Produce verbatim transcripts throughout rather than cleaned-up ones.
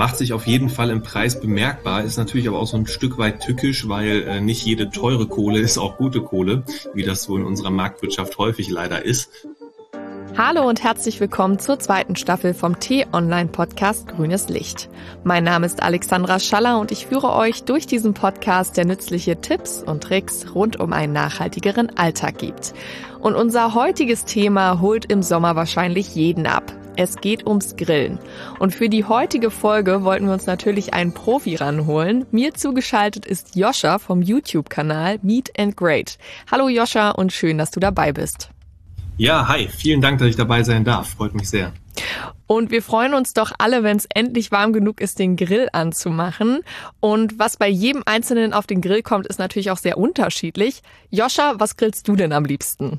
Macht sich auf jeden Fall im Preis bemerkbar, ist natürlich aber auch so ein Stück weit tückisch, weil äh, nicht jede teure Kohle ist auch gute Kohle, wie das so in unserer Marktwirtschaft häufig leider ist. Hallo und herzlich willkommen zur zweiten Staffel vom T-Online-Podcast Grünes Licht. Mein Name ist Alexandra Schaller und ich führe euch durch diesen Podcast, der nützliche Tipps und Tricks rund um einen nachhaltigeren Alltag gibt. Und unser heutiges Thema holt im Sommer wahrscheinlich jeden ab. Es geht ums Grillen. Und für die heutige Folge wollten wir uns natürlich einen Profi ranholen. Mir zugeschaltet ist Joscha vom YouTube-Kanal Meat and Grate. Hallo Joscha und schön, dass du dabei bist. Ja, hi, vielen Dank, dass ich dabei sein darf. Freut mich sehr. Und wir freuen uns doch alle, wenn es endlich warm genug ist, den Grill anzumachen. Und was bei jedem Einzelnen auf den Grill kommt, ist natürlich auch sehr unterschiedlich. Joscha, was grillst du denn am liebsten?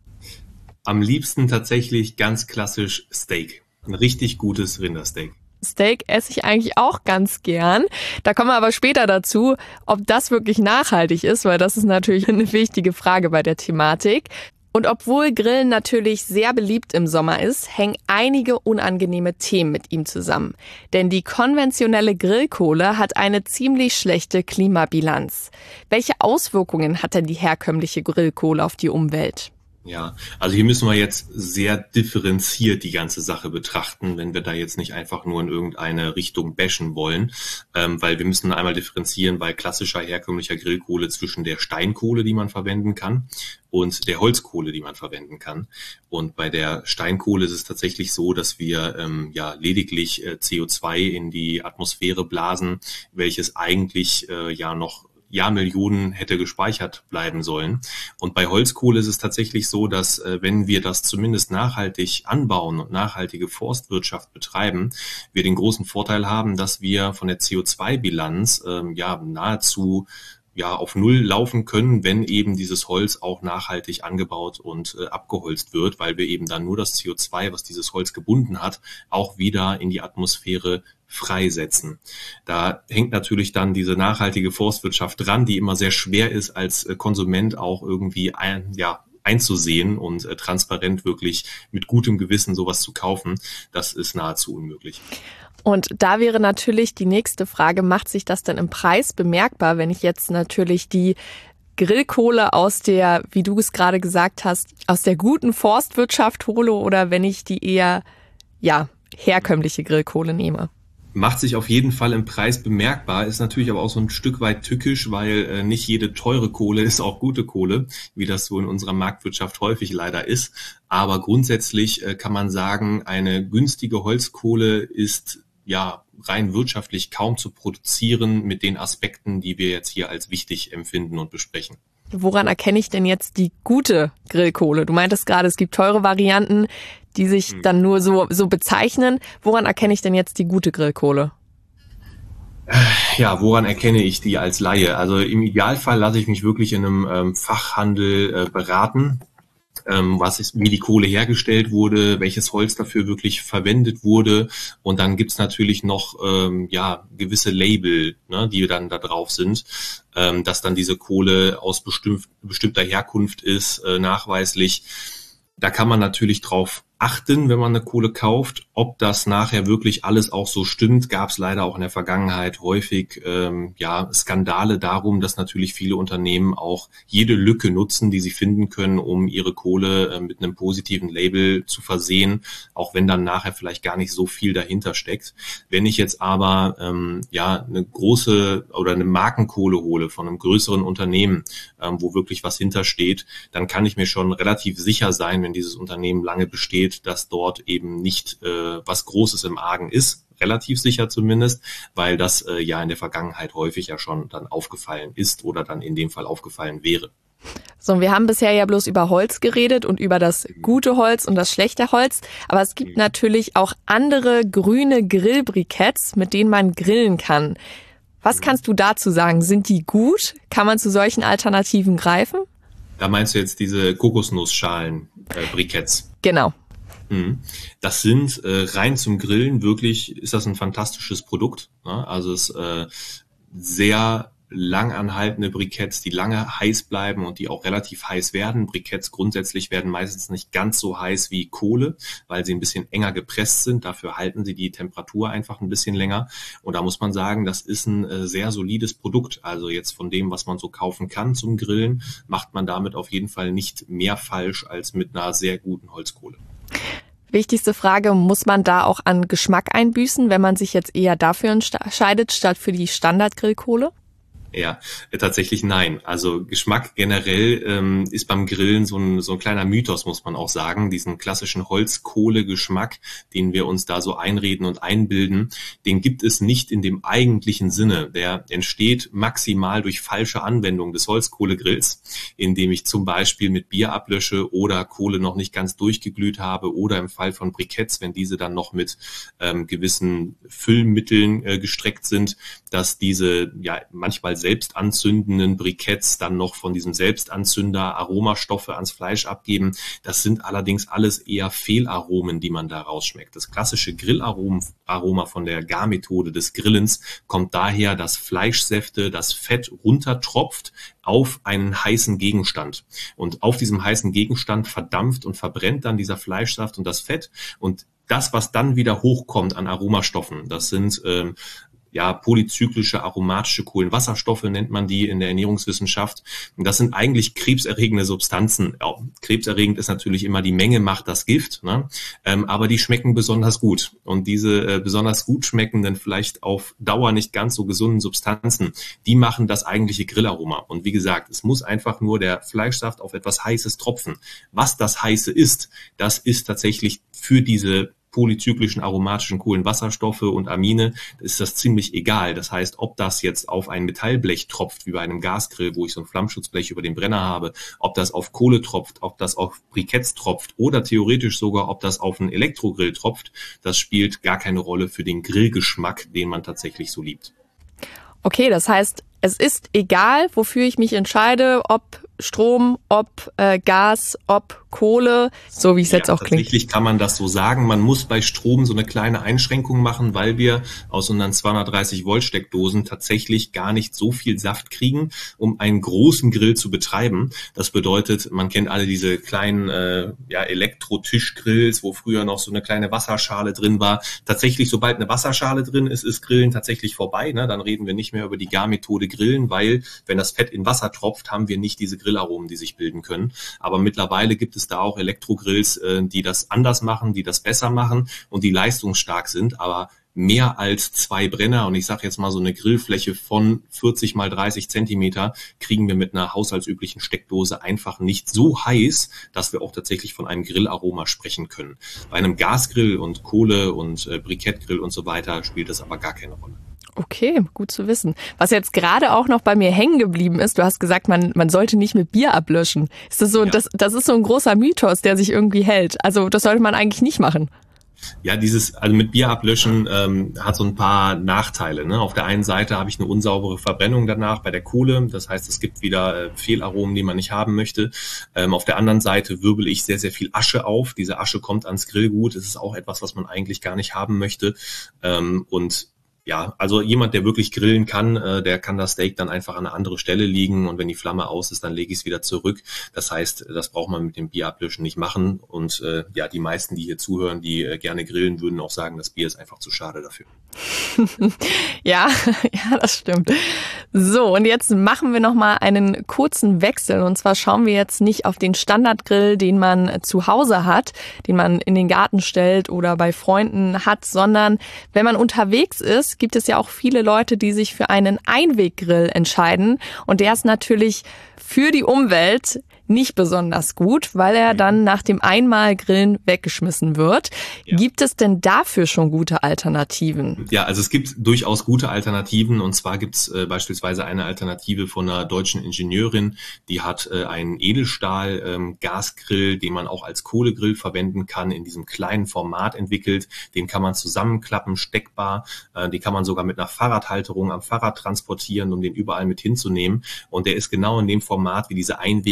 Am liebsten tatsächlich ganz klassisch Steak. Ein richtig gutes Rindersteak. Steak esse ich eigentlich auch ganz gern. Da kommen wir aber später dazu, ob das wirklich nachhaltig ist, weil das ist natürlich eine wichtige Frage bei der Thematik. Und obwohl Grillen natürlich sehr beliebt im Sommer ist, hängen einige unangenehme Themen mit ihm zusammen. Denn die konventionelle Grillkohle hat eine ziemlich schlechte Klimabilanz. Welche Auswirkungen hat denn die herkömmliche Grillkohle auf die Umwelt? Ja, also hier müssen wir jetzt sehr differenziert die ganze Sache betrachten, wenn wir da jetzt nicht einfach nur in irgendeine Richtung bashen wollen, ähm, weil wir müssen einmal differenzieren bei klassischer herkömmlicher Grillkohle zwischen der Steinkohle, die man verwenden kann, und der Holzkohle, die man verwenden kann. Und bei der Steinkohle ist es tatsächlich so, dass wir ähm, ja lediglich äh, C O zwei in die Atmosphäre blasen, welches eigentlich äh, ja noch Jahrmillionen hätte gespeichert bleiben sollen. Und bei Holzkohle ist es tatsächlich so, dass äh, wenn wir das zumindest nachhaltig anbauen und nachhaltige Forstwirtschaft betreiben, wir den großen Vorteil haben, dass wir von der C O zwei Bilanz ähm, ja nahezu ja auf Null laufen können, wenn eben dieses Holz auch nachhaltig angebaut und äh, abgeholzt wird, weil wir eben dann nur das C O zwei, was dieses Holz gebunden hat, auch wieder in die Atmosphäre freisetzen. Da hängt natürlich dann diese nachhaltige Forstwirtschaft dran, die immer sehr schwer ist, als äh, Konsument auch irgendwie ein, ja, einzusehen und äh, transparent wirklich mit gutem Gewissen sowas zu kaufen. Das ist nahezu unmöglich. Und da wäre natürlich die nächste Frage, macht sich das denn im Preis bemerkbar, wenn ich jetzt natürlich die Grillkohle aus der, wie du es gerade gesagt hast, aus der guten Forstwirtschaft hole oder wenn ich die eher, ja, herkömmliche Grillkohle nehme? Macht sich auf jeden Fall im Preis bemerkbar, ist natürlich aber auch so ein Stück weit tückisch, weil äh, nicht jede teure Kohle ist auch gute Kohle, wie das so in unserer Marktwirtschaft häufig leider ist. Aber grundsätzlich äh, kann man sagen, eine günstige Holzkohle ist ja rein wirtschaftlich kaum zu produzieren mit den Aspekten, die wir jetzt hier als wichtig empfinden und besprechen. Woran erkenne ich denn jetzt die gute Grillkohle? Du meintest gerade, es gibt teure Varianten, die sich dann nur so, so bezeichnen. Woran erkenne ich denn jetzt die gute Grillkohle? Ja, woran erkenne ich die als Laie? Also im Idealfall lasse ich mich wirklich in einem ähm, Fachhandel äh, beraten, ähm, was ist, wie die Kohle hergestellt wurde, welches Holz dafür wirklich verwendet wurde. Und dann gibt's natürlich noch ähm, ja gewisse Label, ne, die dann da drauf sind, ähm, dass dann diese Kohle aus bestimmt, bestimmter Herkunft ist, äh, nachweislich. Da kann man natürlich drauf achten, wenn man eine Kohle kauft. Ob das nachher wirklich alles auch so stimmt, gab es leider auch in der Vergangenheit häufig ähm, ja Skandale darum, dass natürlich viele Unternehmen auch jede Lücke nutzen, die sie finden können, um ihre Kohle äh, mit einem positiven Label zu versehen, auch wenn dann nachher vielleicht gar nicht so viel dahinter steckt. Wenn ich jetzt aber ähm, ja eine große oder eine Markenkohle hole von einem größeren Unternehmen, ähm, wo wirklich was hintersteht, dann kann ich mir schon relativ sicher sein, wenn dieses Unternehmen lange besteht, dass dort eben nicht äh, was Großes im Argen ist, relativ sicher zumindest, weil das äh, ja in der Vergangenheit häufig ja schon dann aufgefallen ist oder dann in dem Fall aufgefallen wäre. So, und wir haben bisher ja bloß über Holz geredet und über das gute Holz und das schlechte Holz, aber es gibt natürlich auch andere grüne Grillbriketts, mit denen man grillen kann. Was kannst du dazu sagen? Sind die gut? Kann man zu solchen Alternativen greifen? Da meinst du jetzt diese Kokosnussschalen-Briketts? Genau. Das sind äh, rein zum Grillen wirklich, ist das ein fantastisches Produkt. Ne? Also es ist äh, sehr langanhaltende Briketts, die lange heiß bleiben und die auch relativ heiß werden. Briketts grundsätzlich werden meistens nicht ganz so heiß wie Kohle, weil sie ein bisschen enger gepresst sind. Dafür halten sie die Temperatur einfach ein bisschen länger. Und da muss man sagen, das ist ein äh, sehr solides Produkt. Also jetzt von dem, was man so kaufen kann zum Grillen, macht man damit auf jeden Fall nicht mehr falsch als mit einer sehr guten Holzkohle. Wichtigste Frage, muss man da auch an Geschmack einbüßen, wenn man sich jetzt eher dafür entscheidet, statt für die Standardgrillkohle? Ja, äh, tatsächlich nein. Also Geschmack generell ähm, ist beim Grillen so ein, so ein kleiner Mythos, muss man auch sagen. Diesen klassischen Holzkohle-Geschmack, den wir uns da so einreden und einbilden, den gibt es nicht in dem eigentlichen Sinne. Der entsteht maximal durch falsche Anwendung des Holzkohlegrills, indem ich zum Beispiel mit Bier ablösche oder Kohle noch nicht ganz durchgeglüht habe oder im Fall von Briketts, wenn diese dann noch mit ähm, gewissen Füllmitteln äh, gestreckt sind, dass diese ja manchmal selbst anzündenden Briketts dann noch von diesem Selbstanzünder Aromastoffe ans Fleisch abgeben. Das sind allerdings alles eher Fehlaromen, die man da rausschmeckt. Das klassische Grillaroma von der Garmethode des Grillens kommt daher, dass Fleischsäfte, das Fett runtertropft auf einen heißen Gegenstand. Und auf diesem heißen Gegenstand verdampft und verbrennt dann dieser Fleischsaft und das Fett. Und das, was dann wieder hochkommt an Aromastoffen, das sind ähm, ja, polyzyklische aromatische Kohlenwasserstoffe nennt man die in der Ernährungswissenschaft. Und das sind eigentlich krebserregende Substanzen. Ja, krebserregend ist natürlich immer die Menge macht das Gift, ne? Ähm, aber die schmecken besonders gut. Und diese äh, besonders gut schmeckenden, vielleicht auf Dauer nicht ganz so gesunden Substanzen, die machen das eigentliche Grillaroma. Und wie gesagt, es muss einfach nur der Fleischsaft auf etwas Heißes tropfen. Was das Heiße ist, das ist tatsächlich für diese polyzyklischen aromatischen Kohlenwasserstoffe und Amine, ist das ziemlich egal. Das heißt, ob das jetzt auf ein Metallblech tropft, wie bei einem Gasgrill, wo ich so ein Flammschutzblech über den Brenner habe, ob das auf Kohle tropft, ob das auf Briketts tropft oder theoretisch sogar, ob das auf einen Elektrogrill tropft, das spielt gar keine Rolle für den Grillgeschmack, den man tatsächlich so liebt. Okay, das heißt, es ist egal, wofür ich mich entscheide, ob Strom, ob äh, Gas, ob Kohle, so wie es ja, jetzt auch klingt. Tatsächlich kann man das so sagen. Man muss bei Strom so eine kleine Einschränkung machen, weil wir aus unseren zweihundertdreißig Volt Steckdosen tatsächlich gar nicht so viel Saft kriegen, um einen großen Grill zu betreiben. Das bedeutet, man kennt alle diese kleinen äh, ja, Elektro-Tischgrills, wo früher noch so eine kleine Wasserschale drin war. Tatsächlich, sobald eine Wasserschale drin ist, ist Grillen tatsächlich vorbei. Ne? Dann reden wir nicht mehr über die Garmethode Grillen, weil wenn das Fett in Wasser tropft, haben wir nicht diese Grillaromen, die sich bilden können. Aber mittlerweile gibt es da auch Elektrogrills, die das anders machen, die das besser machen und die leistungsstark sind, aber mehr als zwei Brenner und ich sage jetzt mal so eine Grillfläche von vierzig mal dreißig Zentimeter kriegen wir mit einer haushaltsüblichen Steckdose einfach nicht so heiß, dass wir auch tatsächlich von einem Grillaroma sprechen können. Bei einem Gasgrill und Kohle und äh, Brikettgrill und so weiter spielt das aber gar keine Rolle. Okay, gut zu wissen. Was jetzt gerade auch noch bei mir hängen geblieben ist, du hast gesagt, man man sollte nicht mit Bier ablöschen. Ist das so? Ja. Das das ist so ein großer Mythos, der sich irgendwie hält. Also das sollte man eigentlich nicht machen. Ja, dieses, also mit Bier ablöschen ähm, hat so ein paar Nachteile. Ne? Auf der einen Seite habe ich eine unsaubere Verbrennung danach bei der Kohle. Das heißt, es gibt wieder äh, Fehlaromen, die man nicht haben möchte. Ähm, auf der anderen Seite wirbel ich sehr, sehr viel Asche auf. Diese Asche kommt ans Grillgut. Das ist auch etwas, was man eigentlich gar nicht haben möchte. Ähm, und ja, also jemand, der wirklich grillen kann, äh, der kann das Steak dann einfach an eine andere Stelle liegen und wenn die Flamme aus ist, dann lege ich es wieder zurück. Das heißt, das braucht man mit dem Bierablöschen nicht machen und äh, ja, die meisten, die hier zuhören, die äh, gerne grillen, würden auch sagen, das Bier ist einfach zu schade dafür. Ja, ja, das stimmt. So, und jetzt machen wir nochmal einen kurzen Wechsel und zwar schauen wir jetzt nicht auf den Standardgrill, den man zu Hause hat, den man in den Garten stellt oder bei Freunden hat, sondern wenn man unterwegs ist, gibt es ja auch viele Leute, die sich für einen Einweggrill entscheiden und der ist natürlich für die Umwelt nicht besonders gut, weil er dann nach dem Einmalgrillen weggeschmissen wird. Ja. Gibt es denn dafür schon gute Alternativen? Ja, also es gibt durchaus gute Alternativen und zwar gibt es äh, beispielsweise eine Alternative von einer deutschen Ingenieurin, die hat äh, einen Edelstahl-Gasgrill, ähm, den man auch als Kohlegrill verwenden kann, in diesem kleinen Format entwickelt. Den kann man zusammenklappen, steckbar. Äh, die kann man sogar mit einer Fahrradhalterung am Fahrrad transportieren, um den überall mit hinzunehmen. Und der ist genau in dem Format wie diese Einweggrills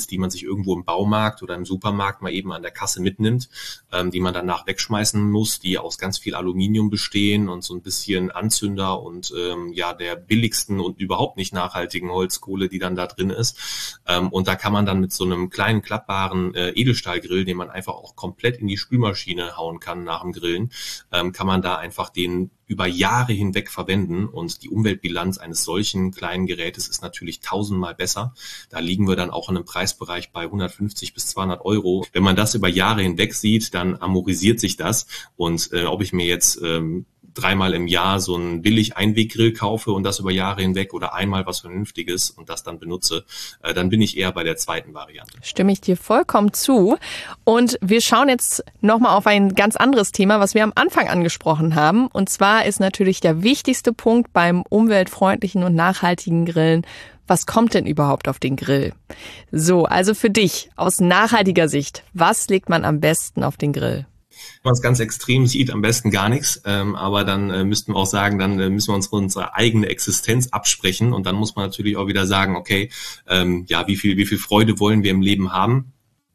Grills, die man sich irgendwo im Baumarkt oder im Supermarkt mal eben an der Kasse mitnimmt, ähm, die man danach wegschmeißen muss, die aus ganz viel Aluminium bestehen und so ein bisschen Anzünder und ähm, ja der billigsten und überhaupt nicht nachhaltigen Holzkohle, die dann da drin ist. Ähm, und da kann man dann mit so einem kleinen klappbaren äh, Edelstahlgrill, den man einfach auch komplett in die Spülmaschine hauen kann nach dem Grillen, ähm, kann man da einfach den über Jahre hinweg verwenden und die Umweltbilanz eines solchen kleinen Gerätes ist natürlich tausendmal besser. Da liegen wir dann auch in einem Preisbereich bei hundertfünfzig bis zweihundert Euro. Wenn man das über Jahre hinweg sieht, dann amortisiert sich das und äh, ob ich mir jetzt ähm, dreimal im Jahr so einen billig Einweggrill kaufe und das über Jahre hinweg oder einmal was Vernünftiges und das dann benutze, äh, dann bin ich eher bei der zweiten Variante. Stimme ich dir vollkommen zu. Und wir schauen jetzt nochmal auf ein ganz anderes Thema, was wir am Anfang angesprochen haben. Und zwar ist natürlich der wichtigste Punkt beim umweltfreundlichen und nachhaltigen Grillen: Was kommt denn überhaupt auf den Grill? So, also für dich aus nachhaltiger Sicht, was legt man am besten auf den Grill? Wenn man es ganz extrem sieht, am besten gar nichts. Ähm, aber dann äh, müssten wir auch sagen, dann äh, müssen wir uns unsere eigene Existenz absprechen. Und dann muss man natürlich auch wieder sagen, okay, ähm, ja, wie viel, wie viel Freude wollen wir im Leben haben?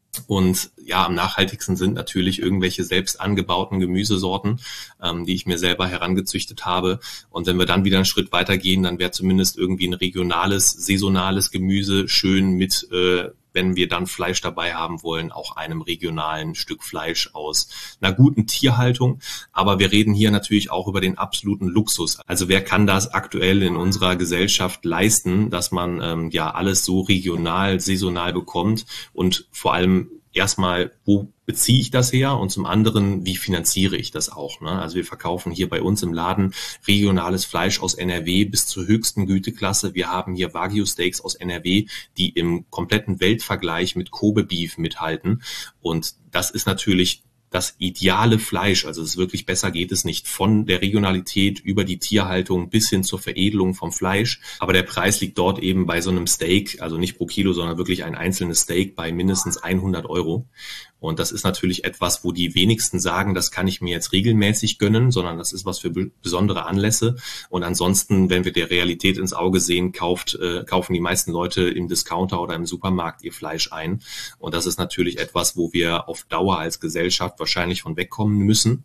Und ja, am nachhaltigsten sind natürlich irgendwelche selbst angebauten Gemüsesorten, ähm, die ich mir selber herangezüchtet habe. Und wenn wir dann wieder einen Schritt weitergehen, dann wäre zumindest irgendwie ein regionales, saisonales Gemüse schön mit, äh, wenn wir dann Fleisch dabei haben wollen, auch einem regionalen Stück Fleisch aus einer guten Tierhaltung. Aber wir reden hier natürlich auch über den absoluten Luxus. Also wer kann das aktuell in unserer Gesellschaft leisten, dass man ähm, ja alles so regional, saisonal bekommt und vor allem erstmal, wo beziehe ich das her und zum anderen, wie finanziere ich das auch? Ne? Also wir verkaufen hier bei uns im Laden regionales Fleisch aus N R W bis zur höchsten Güteklasse. Wir haben hier Wagyu-Steaks aus N R W, die im kompletten Weltvergleich mit Kobe Beef mithalten. Und das ist natürlich das ideale Fleisch, also es ist wirklich besser geht es nicht, von der Regionalität über die Tierhaltung bis hin zur Veredelung vom Fleisch. Aber der Preis liegt dort eben bei so einem Steak, also nicht pro Kilo, sondern wirklich ein einzelnes Steak bei mindestens hundert Euro. Und das ist natürlich etwas, wo die wenigsten sagen, das kann ich mir jetzt regelmäßig gönnen, sondern das ist was für besondere Anlässe. Und ansonsten, wenn wir der Realität ins Auge sehen, kauft, äh, kaufen die meisten Leute im Discounter oder im Supermarkt ihr Fleisch ein. Und das ist natürlich etwas, wo wir auf Dauer als Gesellschaft wahrscheinlich von wegkommen müssen.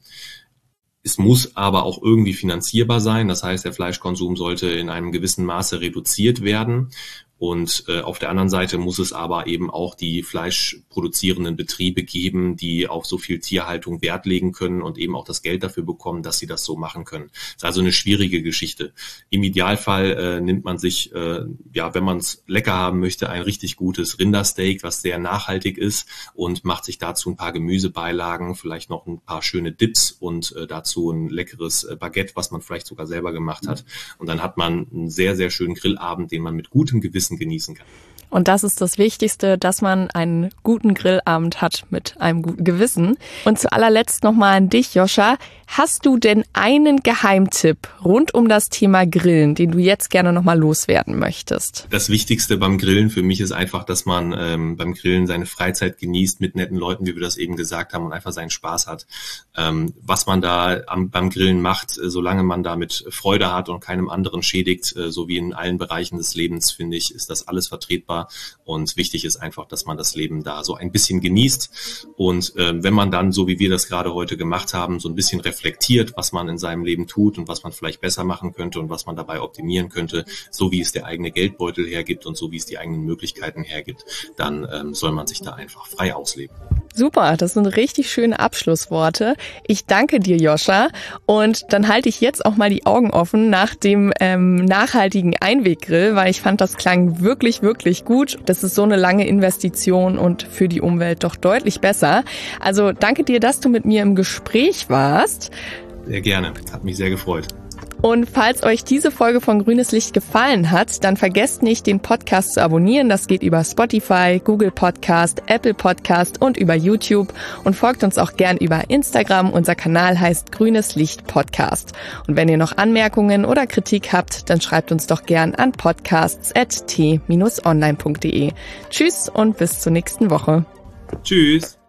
Es muss aber auch irgendwie finanzierbar sein. Das heißt, der Fleischkonsum sollte in einem gewissen Maße reduziert werden. Und äh, auf der anderen Seite muss es aber eben auch die fleischproduzierenden Betriebe geben, die auf so viel Tierhaltung Wert legen können und eben auch das Geld dafür bekommen, dass sie das so machen können. Das ist also eine schwierige Geschichte. Im Idealfall äh, nimmt man sich, äh, ja, wenn man es lecker haben möchte, ein richtig gutes Rindersteak, was sehr nachhaltig ist und macht sich dazu ein paar Gemüsebeilagen, vielleicht noch ein paar schöne Dips und äh, dazu ein leckeres äh, Baguette, was man vielleicht sogar selber gemacht hat. Und dann hat man einen sehr, sehr schönen Grillabend, den man mit gutem Gewissen genießen kann. Und das ist das Wichtigste, dass man einen guten Grillabend hat mit einem guten Gewissen. Und zu allerletzt nochmal an dich, Joscha. Hast du denn einen Geheimtipp rund um das Thema Grillen, den du jetzt gerne nochmal loswerden möchtest? Das Wichtigste beim Grillen für mich ist einfach, dass man ähm, beim Grillen seine Freizeit genießt mit netten Leuten, wie wir das eben gesagt haben, und einfach seinen Spaß hat. Ähm, was man da am, beim Grillen macht, äh, solange man damit Freude hat und keinem anderen schädigt, äh, so wie in allen Bereichen des Lebens, finde ich, ist das alles vertretbar. Und wichtig ist einfach, dass man das Leben da so ein bisschen genießt. Und äh, wenn man dann, so wie wir das gerade heute gemacht haben, so ein bisschen reflektiert, was man in seinem Leben tut und was man vielleicht besser machen könnte und was man dabei optimieren könnte, so wie es der eigene Geldbeutel hergibt und so wie es die eigenen Möglichkeiten hergibt, dann ähm, soll man sich da einfach frei ausleben. Super, das sind richtig schöne Abschlussworte. Ich danke dir, Joscha. Und dann halte ich jetzt auch mal die Augen offen nach dem ähm, nachhaltigen Einweggrill, weil ich fand, das klang wirklich, wirklich gut. Das ist so eine lange Investition und für die Umwelt doch deutlich besser. Also danke dir, dass du mit mir im Gespräch warst. Sehr gerne, hat mich sehr gefreut. Und falls euch diese Folge von Grünes Licht gefallen hat, dann vergesst nicht, den Podcast zu abonnieren. Das geht über Spotify, Google Podcast, Apple Podcast und über YouTube. Und folgt uns auch gern über Instagram. Unser Kanal heißt Grünes Licht Podcast. Und wenn ihr noch Anmerkungen oder Kritik habt, dann schreibt uns doch gern an podcasts at t dash online punkt de. Tschüss und bis zur nächsten Woche. Tschüss.